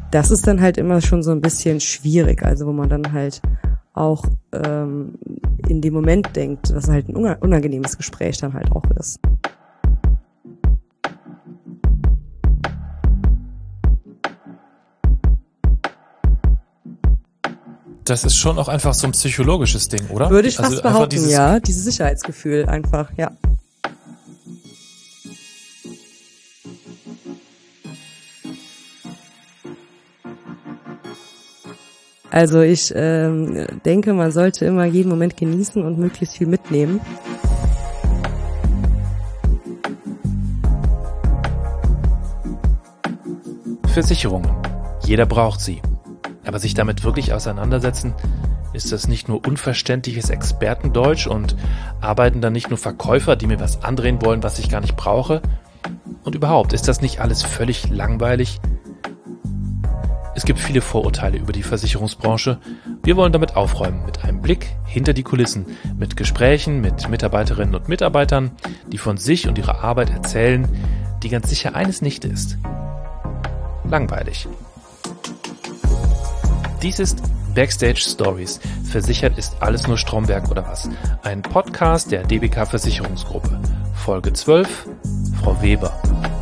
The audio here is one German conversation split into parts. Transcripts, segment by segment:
das ist dann halt immer schon so ein bisschen schwierig, also wo man dann halt auch in dem Moment denkt, dass halt ein unangenehmes Gespräch dann halt auch ist. Das ist schon auch einfach so ein psychologisches Ding, oder? Würde ich fast behaupten, ja. Dieses Sicherheitsgefühl einfach, ja. Also ich denke, man sollte immer jeden Moment genießen und möglichst viel mitnehmen. Versicherungen. Jeder braucht sie. Aber sich damit wirklich auseinandersetzen, ist das nicht nur unverständliches Expertendeutsch und arbeiten dann nicht nur Verkäufer, die mir was andrehen wollen, was ich gar nicht brauche? Und überhaupt, ist das nicht alles völlig langweilig? Es gibt viele Vorurteile über die Versicherungsbranche. Wir wollen damit aufräumen, mit einem Blick hinter die Kulissen, mit Gesprächen mit Mitarbeiterinnen und Mitarbeitern, die von sich und ihrer Arbeit erzählen, die ganz sicher eines nicht ist: langweilig. Dies ist Backstage Stories. Versichert ist alles nur Stromberg oder was? Ein Podcast der DBK Versicherungsgruppe. Folge 12, Frau Weber.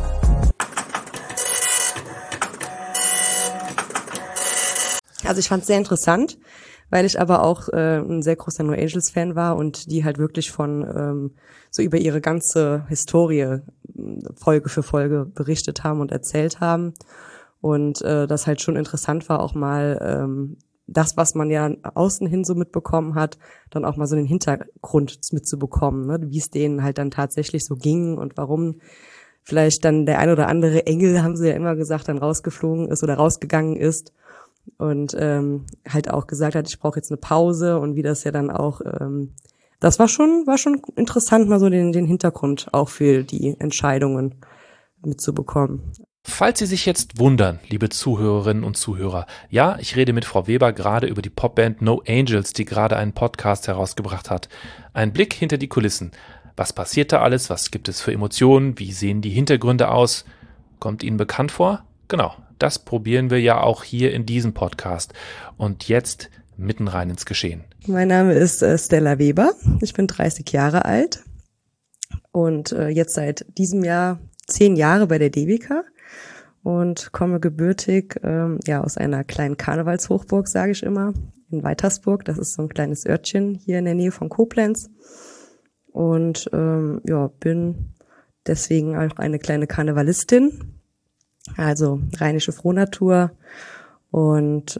Also ich fand es sehr interessant, weil ich aber auch ein sehr großer No Angels Fan war und die halt wirklich von so über ihre ganze Historie Folge für Folge berichtet haben und erzählt haben. Und das halt schon interessant war, auch mal das, was man ja außen hin so mitbekommen hat, dann auch mal so den Hintergrund mitzubekommen, ne? Wie es denen halt dann tatsächlich so ging und warum vielleicht dann der ein oder andere Engel, haben sie ja immer gesagt, dann rausgeflogen ist oder rausgegangen ist und halt auch gesagt hat, ich brauche jetzt eine Pause, und wie das ja dann auch, das war schon interessant, mal so den Hintergrund auch für die Entscheidungen mitzubekommen. Falls Sie sich jetzt wundern, liebe Zuhörerinnen und Zuhörer, ja, ich rede mit Frau Weber gerade über die Popband No Angels, die gerade einen Podcast herausgebracht hat. Ein Blick hinter die Kulissen. Was passiert da alles? Was gibt es für Emotionen? Wie sehen die Hintergründe aus? Kommt Ihnen bekannt vor? Genau, das probieren wir ja auch hier in diesem Podcast. Und jetzt mitten rein ins Geschehen. Mein Name ist Stella Weber. Ich bin 30 Jahre alt und jetzt seit diesem Jahr 10 Jahre bei der DBK. Und komme gebürtig aus einer kleinen Karnevalshochburg, sage ich immer, in Weitersburg. Das ist so ein kleines Örtchen hier in der Nähe von Koblenz. Und bin deswegen auch eine kleine Karnevalistin, also rheinische Frohnatur. Und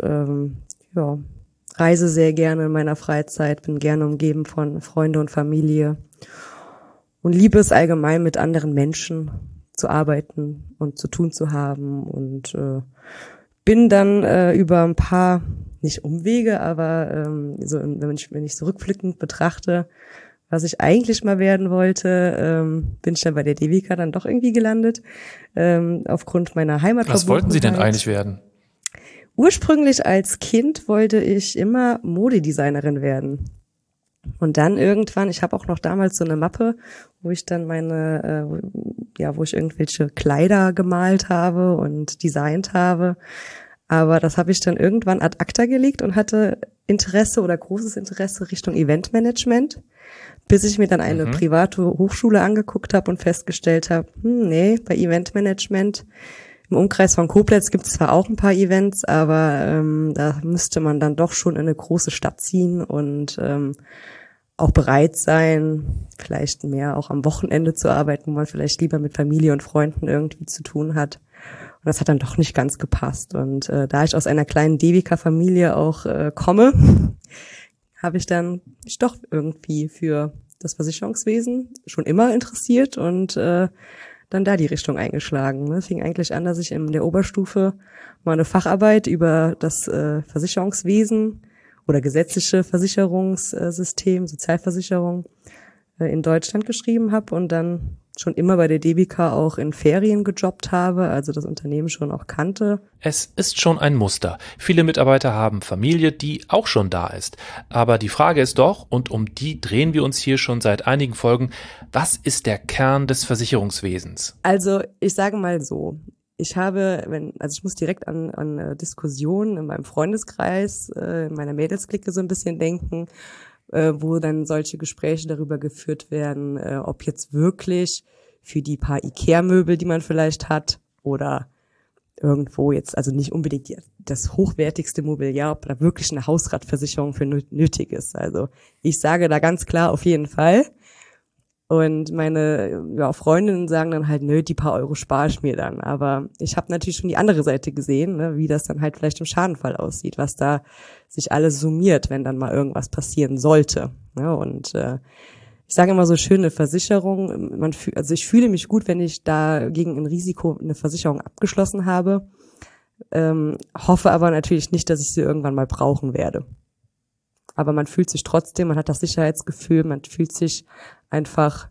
reise sehr gerne in meiner Freizeit, bin gerne umgeben von Freunde und Familie und liebe es allgemein, mit anderen Menschen zu arbeiten und zu tun zu haben, und bin dann über ein paar, nicht Umwege, aber wenn ich so rückblickend betrachte, was ich eigentlich mal werden wollte, bin ich dann bei der DBK dann doch irgendwie gelandet, aufgrund meiner Heimatverbundenheit. Was wollten Sie denn eigentlich werden? Ursprünglich als Kind wollte ich immer Modedesignerin werden. Und dann irgendwann, ich habe auch noch damals so eine Mappe, wo ich dann wo ich irgendwelche Kleider gemalt habe und designt habe. Aber das habe ich dann irgendwann ad acta gelegt und hatte Interesse oder großes Interesse Richtung Eventmanagement, bis ich mir dann eine private Hochschule angeguckt habe und festgestellt habe, nee, bei Eventmanagement im Umkreis von Koblenz gibt es zwar auch ein paar Events, aber da müsste man dann doch schon in eine große Stadt ziehen und auch bereit sein, vielleicht mehr auch am Wochenende zu arbeiten, wo man vielleicht lieber mit Familie und Freunden irgendwie zu tun hat. Und das hat dann doch nicht ganz gepasst. Und da ich aus einer kleinen DBK-Familie auch komme, habe ich dann mich doch irgendwie für das Versicherungswesen schon immer interessiert und dann da die Richtung eingeschlagen. Es fing eigentlich an, dass ich in der Oberstufe mal eine Facharbeit über das Versicherungswesen oder gesetzliche Versicherungssystem, Sozialversicherung in Deutschland geschrieben habe und dann schon immer bei der DBK auch in Ferien gejobbt habe, also das Unternehmen schon auch kannte. Es ist schon ein Muster. Viele Mitarbeiter haben Familie, die auch schon da ist. Aber die Frage ist doch, und um die drehen wir uns hier schon seit einigen Folgen, was ist der Kern des Versicherungswesens? Also ich sage mal so, ich muss direkt an Diskussionen in meinem Freundeskreis, in meiner Mädelsklicke so ein bisschen denken, wo dann solche Gespräche darüber geführt werden, ob jetzt wirklich für die paar Ikea-Möbel, die man vielleicht hat, oder irgendwo jetzt, also nicht unbedingt das hochwertigste Mobiliar, ob da wirklich eine Hausratversicherung für nötig ist. Also ich sage da ganz klar auf jeden Fall. Und meine Freundinnen sagen dann halt, nö, die paar Euro spare ich mir dann. Aber ich habe natürlich schon die andere Seite gesehen, ne, wie das dann halt vielleicht im Schadenfall aussieht, was da sich alles summiert, wenn dann mal irgendwas passieren sollte. Ne? Und ich sage immer so, schöne Versicherung, also ich fühle mich gut, wenn ich da gegen ein Risiko eine Versicherung abgeschlossen habe, hoffe aber natürlich nicht, dass ich sie irgendwann mal brauchen werde. Aber man fühlt sich trotzdem, man hat das Sicherheitsgefühl, man fühlt sich einfach,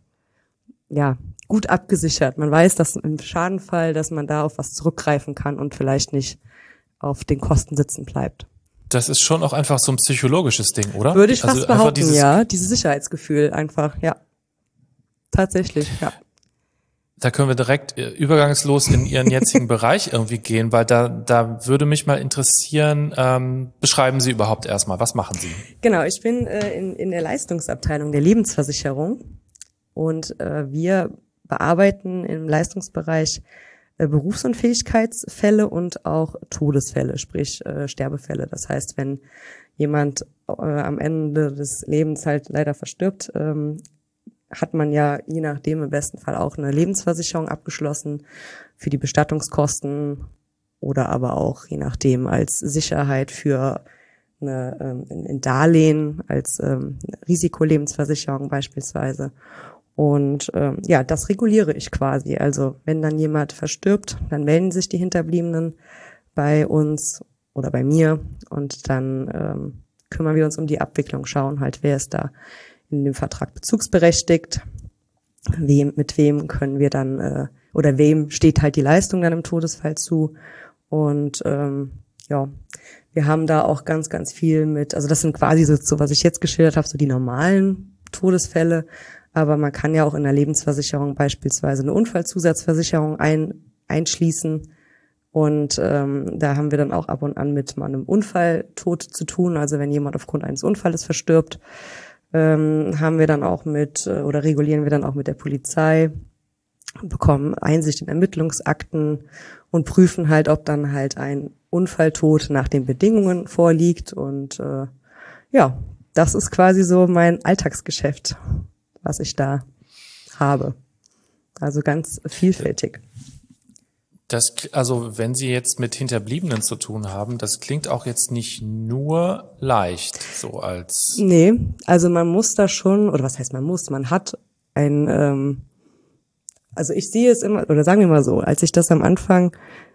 gut abgesichert. Man weiß, dass im Schadenfall, dass man da auf was zurückgreifen kann und vielleicht nicht auf den Kosten sitzen bleibt. Das ist schon auch einfach so ein psychologisches Ding, oder? Würde ich fast behaupten, dieses Sicherheitsgefühl einfach, ja. Tatsächlich, ja. Da können wir direkt übergangslos in Ihren jetzigen Bereich irgendwie gehen, weil da würde mich mal interessieren, beschreiben Sie überhaupt erstmal, was machen Sie? Genau, ich bin in der Leistungsabteilung der Lebensversicherung und wir bearbeiten im Leistungsbereich Berufsunfähigkeitsfälle und auch Todesfälle, sprich Sterbefälle. Das heißt, wenn jemand am Ende des Lebens halt leider verstirbt, hat man ja je nachdem im besten Fall auch eine Lebensversicherung abgeschlossen für die Bestattungskosten oder aber auch je nachdem als Sicherheit für ein Darlehen, als Risikolebensversicherung beispielsweise. Und das reguliere ich quasi. Also wenn dann jemand verstirbt, dann melden sich die Hinterbliebenen bei uns oder bei mir und dann kümmern wir uns um die Abwicklung, schauen halt, wer ist da in dem Vertrag bezugsberechtigt, mit wem können wir dann oder wem steht halt die Leistung dann im Todesfall zu. Und wir haben da auch ganz, ganz viel mit, also das sind quasi so, was ich jetzt geschildert habe, so die normalen Todesfälle, aber man kann ja auch in der Lebensversicherung beispielsweise eine Unfallzusatzversicherung einschließen. Und da haben wir dann auch ab und an mit einem Unfalltod zu tun, also wenn jemand aufgrund eines Unfalles verstirbt, haben wir dann auch regulieren wir dann auch mit der Polizei, bekommen Einsicht in Ermittlungsakten und prüfen halt, ob dann halt ein Unfalltod nach den Bedingungen vorliegt. Und das ist quasi so mein Alltagsgeschäft, was ich habe. Also ganz vielfältig. Also wenn Sie jetzt mit Hinterbliebenen zu tun haben, das klingt auch jetzt nicht nur leicht, so als... Nee, also man muss da schon, oder was heißt man hat also ich sehe es immer, oder sagen wir mal so, als ich das am Anfang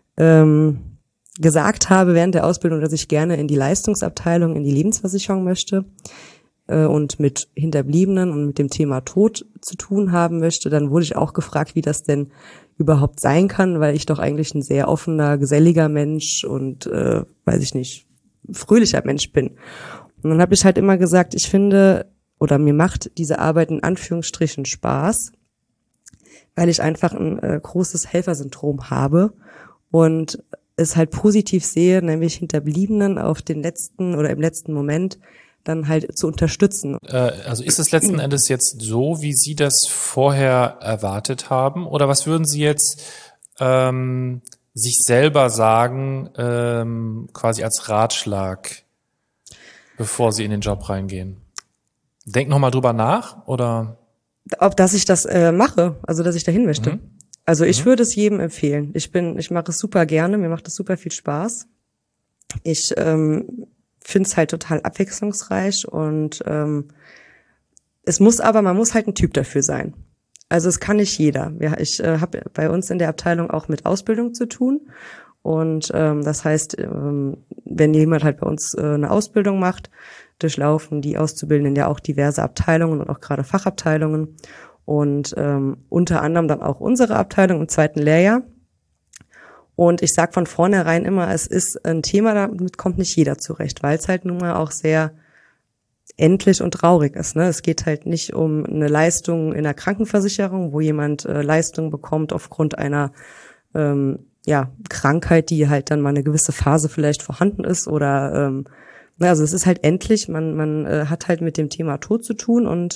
gesagt habe während der Ausbildung, dass ich gerne in die Leistungsabteilung, in die Lebensversicherung möchte und mit Hinterbliebenen und mit dem Thema Tod zu tun haben möchte, dann wurde ich auch gefragt, wie das denn überhaupt sein kann, weil ich doch eigentlich ein sehr offener, geselliger Mensch und, fröhlicher Mensch bin. Und dann habe ich halt immer gesagt, ich finde, oder mir macht diese Arbeit in Anführungsstrichen Spaß, weil ich einfach ein großes Helfersyndrom habe und es halt positiv sehe, nämlich Hinterbliebenen im letzten Moment dann halt zu unterstützen. Also ist es letzten Endes jetzt so, wie Sie das vorher erwartet haben? Oder was würden Sie jetzt sich selber sagen, quasi als Ratschlag, bevor Sie in den Job reingehen? Denk noch mal drüber nach, oder? Dass ich das mache, also dass ich dahin möchte. Also ich würde es jedem empfehlen. Ich mache es super gerne, mir macht es super viel Spaß. Ich finde es halt total abwechslungsreich und man muss halt ein Typ dafür sein. Also es kann nicht jeder. Ich habe bei uns in der Abteilung auch mit Ausbildung zu tun und das heißt, wenn jemand halt bei uns eine Ausbildung macht, durchlaufen die Auszubildenden ja auch diverse Abteilungen und auch gerade Fachabteilungen und unter anderem dann auch unsere Abteilung im 2. Lehrjahr. Und ich sage von vornherein immer, es ist ein Thema, damit kommt nicht jeder zurecht, weil es halt nun mal auch sehr endlich und traurig ist. Ne? Es geht halt nicht um eine Leistung in der Krankenversicherung, wo jemand Leistung bekommt aufgrund einer Krankheit, die halt dann mal eine gewisse Phase vielleicht vorhanden ist oder also es ist halt endlich, man hat halt mit dem Thema Tod zu tun und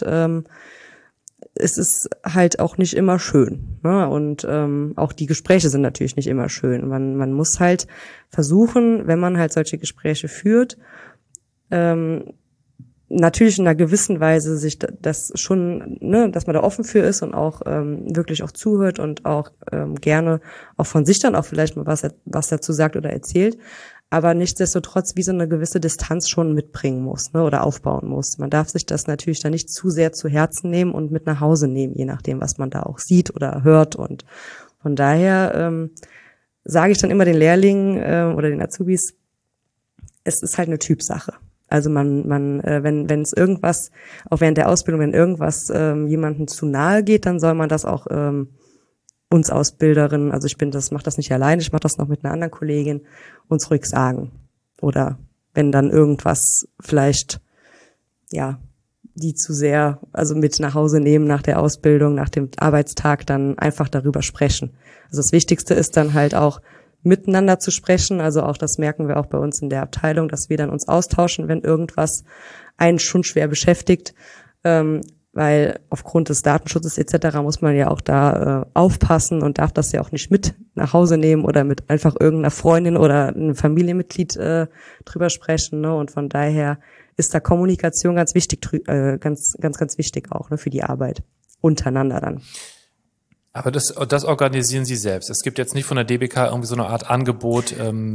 es ist halt auch nicht immer schön, ne? Und auch die Gespräche sind natürlich nicht immer schön. Man muss halt versuchen, wenn man halt solche Gespräche führt, natürlich in einer gewissen Weise sich das schon, ne, dass man da offen für ist und auch wirklich auch zuhört und auch gerne auch von sich dann auch vielleicht mal was dazu sagt oder erzählt, aber nichtsdestotrotz wie so eine gewisse Distanz schon mitbringen muss, ne, oder aufbauen muss. Man darf sich das natürlich dann nicht zu sehr zu Herzen nehmen und mit nach Hause nehmen, je nachdem, was man da auch sieht oder hört. Und von daher sage ich dann immer den Lehrlingen oder den Azubis, es ist halt eine Typsache. Also wenn es irgendwas, auch während der Ausbildung, wenn irgendwas jemandem zu nahe geht, dann soll man das auch uns Ausbilderinnen, also mache das nicht alleine, ich mache das noch mit einer anderen Kollegin, uns ruhig sagen. Oder wenn dann irgendwas vielleicht, die zu sehr, also mit nach Hause nehmen nach der Ausbildung, nach dem Arbeitstag, dann einfach darüber sprechen. Also das Wichtigste ist dann halt auch, miteinander zu sprechen, also auch das merken wir auch bei uns in der Abteilung, dass wir dann uns austauschen, wenn irgendwas einen schon schwer beschäftigt, weil aufgrund des Datenschutzes etc. muss man ja auch da aufpassen und darf das ja auch nicht mit nach Hause nehmen oder mit einfach irgendeiner Freundin oder einem Familienmitglied drüber sprechen, ne? Und von daher ist da Kommunikation ganz wichtig, ganz wichtig auch, ne, für die Arbeit untereinander dann. Aber das organisieren Sie selbst. Es gibt jetzt nicht von der DBK irgendwie so eine Art Angebot,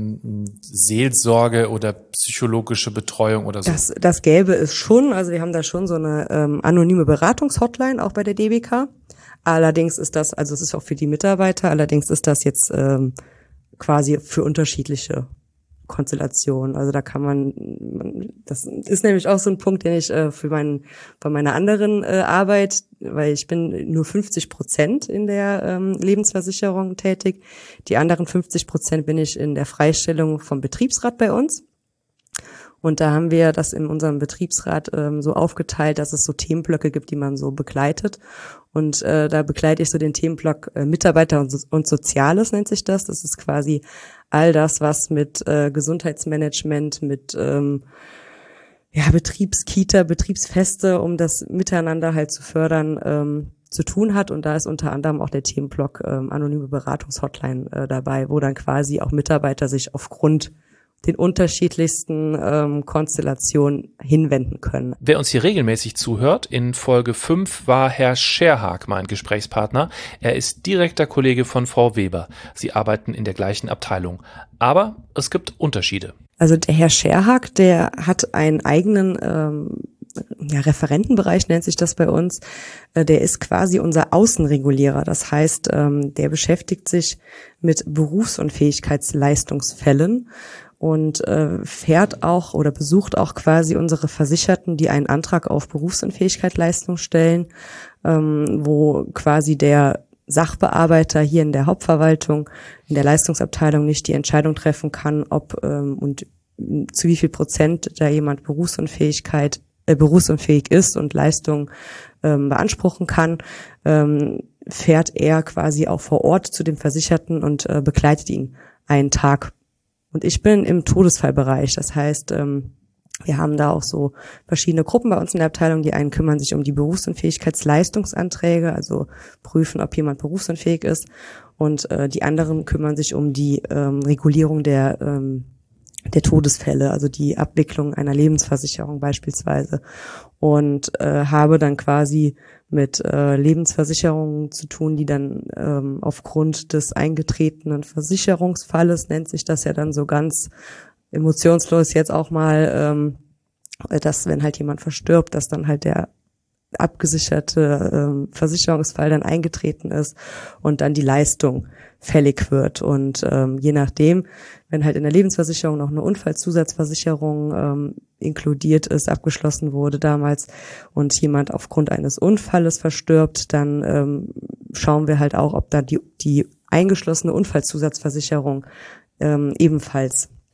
Seelsorge oder psychologische Betreuung oder so? Das gäbe es schon. Also wir haben da schon so eine anonyme Beratungshotline auch bei der DBK. Allerdings ist das, also es ist auch für die Mitarbeiter, allerdings ist das jetzt quasi für unterschiedliche Konstellation. Also da kann das ist nämlich auch so ein Punkt, den ich bei meiner anderen Arbeit, weil ich bin nur 50% in der Lebensversicherung tätig. Die anderen 50% bin ich in der Freistellung vom Betriebsrat bei uns. Und da haben wir das in unserem Betriebsrat so aufgeteilt, dass es so Themenblöcke gibt, die man so begleitet. Und da begleite ich so den Themenblock Mitarbeiter und Soziales nennt sich das. Das ist quasi all das, was mit Gesundheitsmanagement, mit Betriebskita, Betriebsfeste, um das Miteinander halt zu fördern, zu tun hat. Und da ist unter anderem auch der Themenblock anonyme Beratungshotline dabei, wo dann quasi auch Mitarbeiter sich aufgrund den unterschiedlichsten Konstellationen hinwenden können. Wer uns hier regelmäßig zuhört, in Folge 5 war Herr Scherhag mein Gesprächspartner. Er ist direkter Kollege von Frau Weber. Sie arbeiten in der gleichen Abteilung. Aber es gibt Unterschiede. Also der Herr Scherhag, der hat einen eigenen Referentenbereich, nennt sich das bei uns. Der ist quasi unser Außenregulierer. Das heißt, der beschäftigt sich mit Berufsunfähigkeitsleistungsfällen und fährt auch oder besucht auch quasi unsere Versicherten, die einen Antrag auf Berufsunfähigkeitsleistung stellen, wo quasi der Sachbearbeiter hier in der Hauptverwaltung, in der Leistungsabteilung nicht die Entscheidung treffen kann, ob und zu wie viel Prozent da jemand berufsunfähig ist und Leistung beanspruchen kann, fährt er quasi auch vor Ort zu dem Versicherten und begleitet ihn einen Tag. Und ich bin im Todesfallbereich, das heißt, wir haben da auch so verschiedene Gruppen bei uns in der Abteilung. Die einen kümmern sich um die Berufsunfähigkeitsleistungsanträge, also prüfen, ob jemand berufsunfähig ist. Und die anderen kümmern sich um die Regulierung der Todesfälle, also die Abwicklung einer Lebensversicherung beispielsweise. Und habe dann quasi mit Lebensversicherungen zu tun, die dann aufgrund des eingetretenen Versicherungsfalles, nennt sich das ja dann so ganz emotionslos jetzt auch mal, dass wenn halt jemand verstirbt, dass dann halt der abgesicherte Versicherungsfall dann eingetreten ist und dann die Leistung fällig wird. Und je nachdem, wenn halt in der Lebensversicherung noch eine Unfallzusatzversicherung inkludiert ist, abgeschlossen wurde damals und jemand aufgrund eines Unfalles verstirbt, dann schauen wir halt auch, ob da die eingeschlossene Unfallzusatzversicherung ebenfalls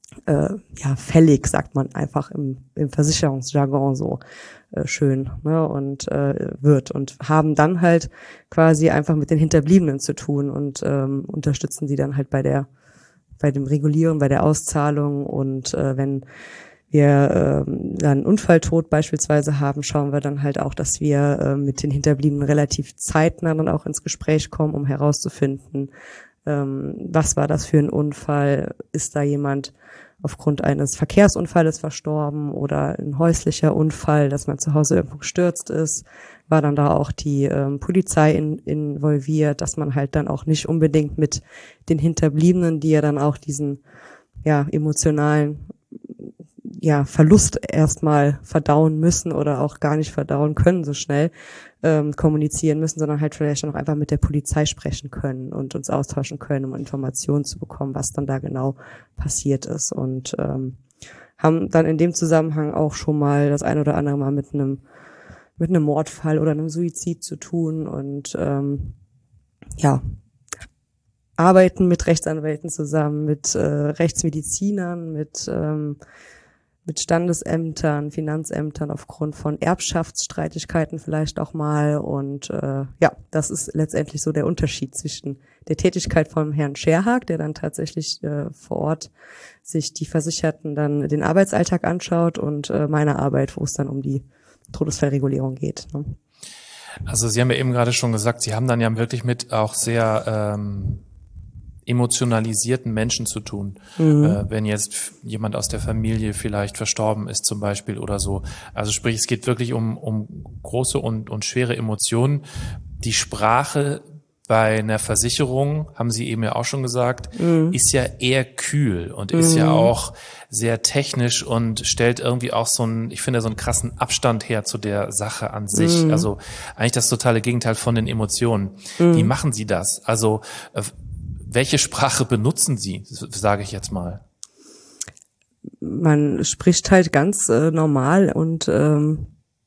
fällig, sagt man einfach im Versicherungsjargon so schön, ne, und wird und haben dann halt quasi einfach mit den Hinterbliebenen zu tun und unterstützen die dann halt bei dem Regulieren, bei der Auszahlung und wenn wir einen Unfalltod beispielsweise haben, schauen wir dann halt auch, dass wir mit den Hinterbliebenen relativ zeitnah dann auch ins Gespräch kommen, um herauszufinden, was war das für ein Unfall, ist da jemand aufgrund eines Verkehrsunfalles verstorben oder ein häuslicher Unfall, dass man zu Hause irgendwo gestürzt ist, war dann da auch die Polizei involviert, dass man halt dann auch nicht unbedingt mit den Hinterbliebenen, die ja dann auch diesen emotionalen Verlust erstmal verdauen müssen oder auch gar nicht verdauen können so schnell, kommunizieren müssen, sondern halt vielleicht auch einfach mit der Polizei sprechen können und uns austauschen können, um Informationen zu bekommen, was dann da genau passiert ist und haben dann in dem Zusammenhang auch schon mal das ein oder andere Mal mit einem Mordfall oder einem Suizid zu tun und arbeiten mit Rechtsanwälten zusammen, mit Rechtsmedizinern, mit Standesämtern, Finanzämtern aufgrund von Erbschaftsstreitigkeiten vielleicht auch mal. Und das ist letztendlich so der Unterschied zwischen der Tätigkeit vom Herrn Scherhag, der dann tatsächlich vor Ort sich die Versicherten dann den Arbeitsalltag anschaut und meiner Arbeit, wo es dann um die Todesfallregulierung geht. Ne? Also Sie haben ja eben gerade schon gesagt, Sie haben dann ja wirklich mit auch sehr emotionalisierten Menschen zu tun. Wenn jetzt jemand aus der Familie vielleicht verstorben ist zum Beispiel oder so. Also sprich, es geht wirklich um große und schwere Emotionen. Die Sprache bei einer Versicherung, haben Sie eben ja auch schon gesagt, ist ja eher kühl und ist ja auch sehr technisch und stellt irgendwie auch so einen krassen Abstand her zu der Sache an sich. Also eigentlich das totale Gegenteil von den Emotionen. Wie machen Sie das? Also welche Sprache benutzen Sie, sage ich jetzt mal? Man spricht halt ganz normal und in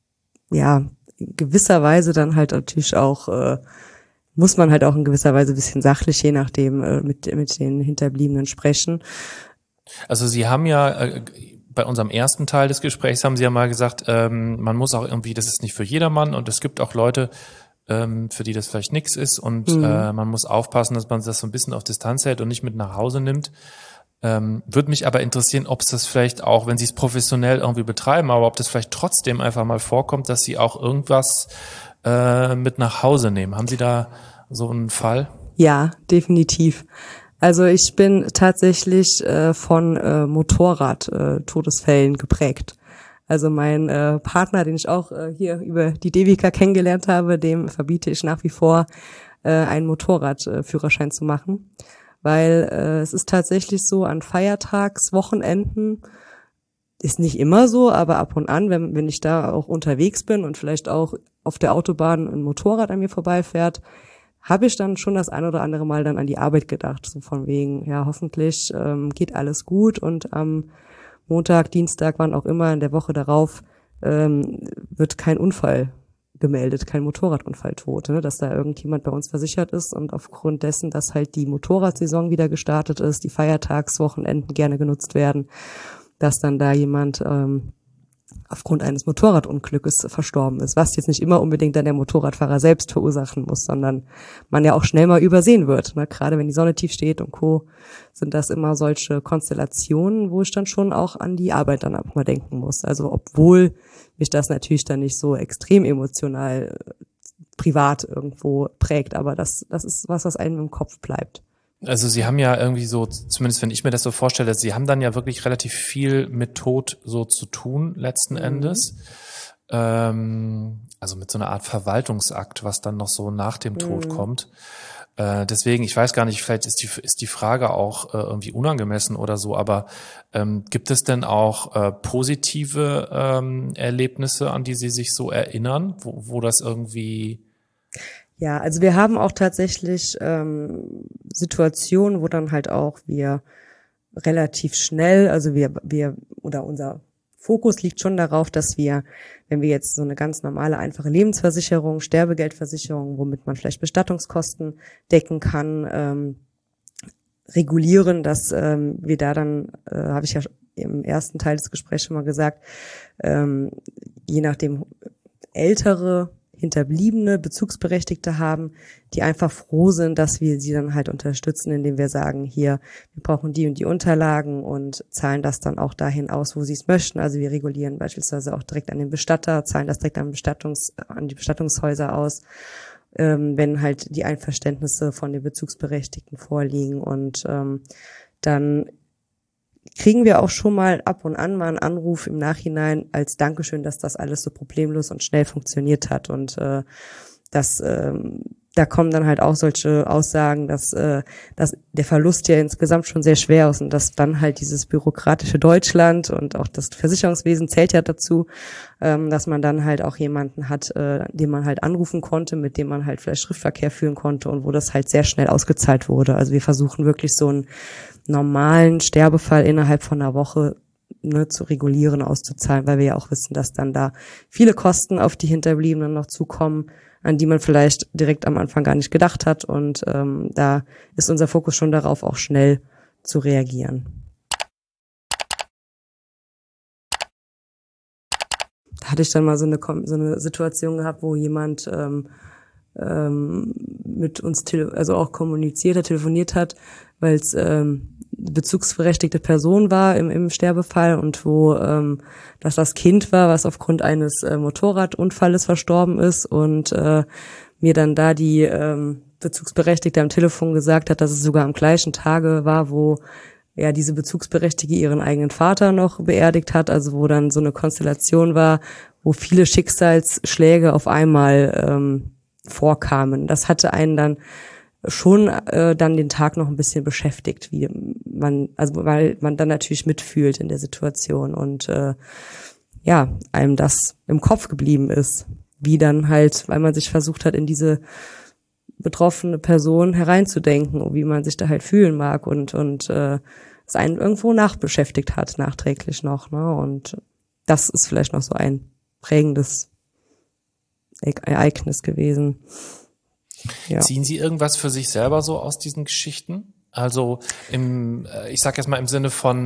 gewisser Weise dann halt natürlich auch, muss man halt auch in gewisser Weise ein bisschen sachlich, je nachdem, mit den Hinterbliebenen sprechen. Also Sie haben ja bei unserem ersten Teil des Gesprächs haben Sie ja mal gesagt, man muss auch irgendwie, das ist nicht für jedermann und es gibt auch Leute, für die das vielleicht nichts ist und man muss aufpassen, dass man das so ein bisschen auf Distanz hält und nicht mit nach Hause nimmt. Würde mich aber interessieren, ob es das vielleicht auch, wenn Sie es professionell irgendwie betreiben, aber ob das vielleicht trotzdem einfach mal vorkommt, dass Sie auch irgendwas mit nach Hause nehmen. Haben Sie da so einen Fall? Ja, definitiv. Also ich bin tatsächlich von Motorrad-Todesfällen geprägt. Also mein Partner, den ich auch hier über die Devika kennengelernt habe, dem verbiete ich nach wie vor, einen Motorradführerschein zu machen. Weil es ist tatsächlich so, an Feiertagswochenenden, ist nicht immer so, aber ab und an, wenn ich da auch unterwegs bin und vielleicht auch auf der Autobahn ein Motorrad an mir vorbeifährt, habe ich dann schon das ein oder andere Mal dann an die Arbeit gedacht. So von wegen, ja, hoffentlich geht alles gut und am Montag, Dienstag, wann auch immer in der Woche darauf wird kein Unfall gemeldet, kein Motorradunfalltote, ne? Dass da irgendjemand bei uns versichert ist und aufgrund dessen, dass halt die Motorradsaison wieder gestartet ist, die Feiertagswochenenden gerne genutzt werden, dass dann da jemand aufgrund eines Motorradunglückes verstorben ist, was jetzt nicht immer unbedingt dann der Motorradfahrer selbst verursachen muss, sondern man ja auch schnell mal übersehen wird. Ne? Gerade wenn die Sonne tief steht und Co., sind das immer solche Konstellationen, wo ich dann schon auch an die Arbeit dann auch mal denken muss. Also obwohl mich das natürlich dann nicht so extrem emotional privat irgendwo prägt, aber das ist was einem im Kopf bleibt. Also Sie haben ja irgendwie so, zumindest wenn ich mir das so vorstelle, Sie haben dann ja wirklich relativ viel mit Tod so zu tun letzten Endes. Also mit so einer Art Verwaltungsakt, was dann noch so nach dem Tod kommt. Deswegen, ich weiß gar nicht, vielleicht ist die Frage auch irgendwie unangemessen oder so, aber gibt es denn auch positive Erlebnisse, an die Sie sich so erinnern, wo das irgendwie... Ja, also wir haben auch tatsächlich Situationen, wo dann halt auch wir relativ schnell, also wir oder unser Fokus liegt schon darauf, dass wir, wenn wir jetzt so eine ganz normale, einfache Lebensversicherung, Sterbegeldversicherung, womit man vielleicht Bestattungskosten decken kann, regulieren, dass wir da dann, habe ich ja im ersten Teil des Gesprächs schon mal gesagt, je nachdem ältere Hinterbliebene, Bezugsberechtigte haben, die einfach froh sind, dass wir sie dann halt unterstützen, indem wir sagen, hier, wir brauchen die und die Unterlagen und zahlen das dann auch dahin aus, wo sie es möchten. Also wir regulieren beispielsweise auch direkt an den Bestatter, zahlen das direkt an die Bestattungshäuser aus, wenn halt die Einverständnisse von den Bezugsberechtigten vorliegen. Und dann kriegen wir auch schon mal ab und an mal einen Anruf im Nachhinein als Dankeschön, dass das alles so problemlos und schnell funktioniert hat. Und da kommen dann halt auch solche Aussagen, dass der Verlust ja insgesamt schon sehr schwer ist und dass dann halt dieses bürokratische Deutschland und auch das Versicherungswesen zählt ja dazu, dass man dann halt auch jemanden hat, den man halt anrufen konnte, mit dem man halt vielleicht Schriftverkehr führen konnte und wo das halt sehr schnell ausgezahlt wurde. Also wir versuchen wirklich so einen normalen Sterbefall innerhalb von einer Woche zu regulieren, auszuzahlen, weil wir ja auch wissen, dass dann da viele Kosten auf die Hinterbliebenen noch zukommen, an die man vielleicht direkt am Anfang gar nicht gedacht hat. Und da ist unser Fokus schon darauf, auch schnell zu reagieren. Da hatte ich dann mal so eine Situation gehabt, wo jemand mit uns auch telefoniert hat, weil es bezugsberechtigte Person war im Sterbefall und wo das Kind war, was aufgrund eines Motorradunfalles verstorben ist und mir dann da die Bezugsberechtigte am Telefon gesagt hat, dass es sogar am gleichen Tage war, wo ja diese Bezugsberechtigte ihren eigenen Vater noch beerdigt hat, also wo dann so eine Konstellation war, wo viele Schicksalsschläge auf einmal vorkamen. Das hatte einen dann schon dann den Tag noch ein bisschen beschäftigt, weil man dann natürlich mitfühlt in der Situation und einem das im Kopf geblieben ist, wie dann halt, weil man sich versucht hat, in diese betroffene Person hereinzudenken und wie man sich da halt fühlen mag und es einen irgendwo nachbeschäftigt hat, nachträglich noch, ne? Und das ist vielleicht noch so ein prägendes Ereignis gewesen. Ja. Ziehen Sie irgendwas für sich selber so aus diesen Geschichten? Also ich sag jetzt mal im Sinne von,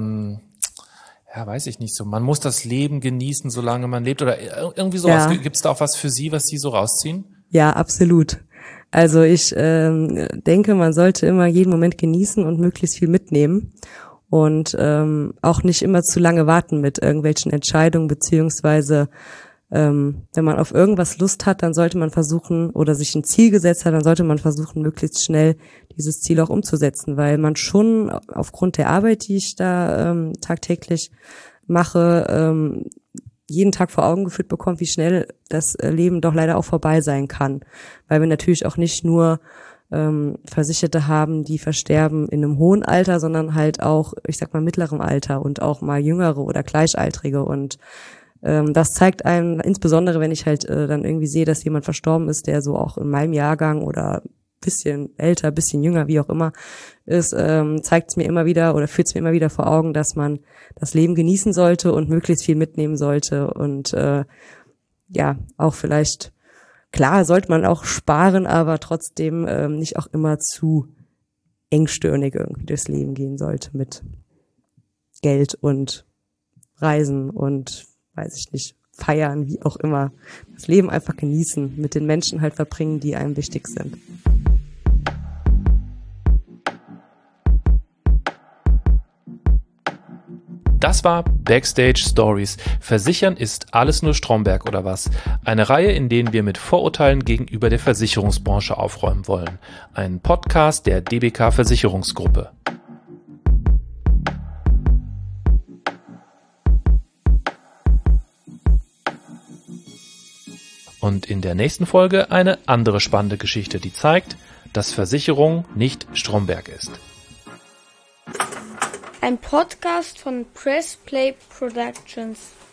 weiß ich nicht so, man muss das Leben genießen, solange man lebt oder irgendwie sowas. Ja. Gibt es da auch was für Sie, was Sie so rausziehen? Ja, absolut. Also ich denke, man sollte immer jeden Moment genießen und möglichst viel mitnehmen und auch nicht immer zu lange warten mit irgendwelchen Entscheidungen, beziehungsweise wenn man auf irgendwas Lust hat, dann sollte man versuchen, oder sich ein Ziel gesetzt hat, dann sollte man versuchen, möglichst schnell dieses Ziel auch umzusetzen, weil man schon aufgrund der Arbeit, die ich da tagtäglich mache, jeden Tag vor Augen geführt bekommt, wie schnell das Leben doch leider auch vorbei sein kann. Weil wir natürlich auch nicht nur Versicherte haben, die versterben in einem hohen Alter, sondern halt auch, ich sag mal, mittlerem Alter und auch mal Jüngere oder Gleichaltrige. Und das zeigt einem, insbesondere wenn ich halt dann irgendwie sehe, dass jemand verstorben ist, der so auch in meinem Jahrgang oder bisschen älter, bisschen jünger, wie auch immer ist, zeigt es mir immer wieder oder führt es mir immer wieder vor Augen, dass man das Leben genießen sollte und möglichst viel mitnehmen sollte und auch vielleicht, klar sollte man auch sparen, aber trotzdem nicht auch immer zu engstirnig irgendwie durchs Leben gehen sollte mit Geld und Reisen und weiß ich nicht, feiern, wie auch immer. Das Leben einfach genießen, mit den Menschen halt verbringen, die einem wichtig sind. Das war Backstage Stories. Versichern ist alles nur Stromberg oder was? Eine Reihe, in denen wir mit Vorurteilen gegenüber der Versicherungsbranche aufräumen wollen. Ein Podcast der DBK Versicherungsgruppe. Und in der nächsten Folge eine andere spannende Geschichte, die zeigt, dass Versicherung nicht Stromberg ist. Ein Podcast von Press Play Productions.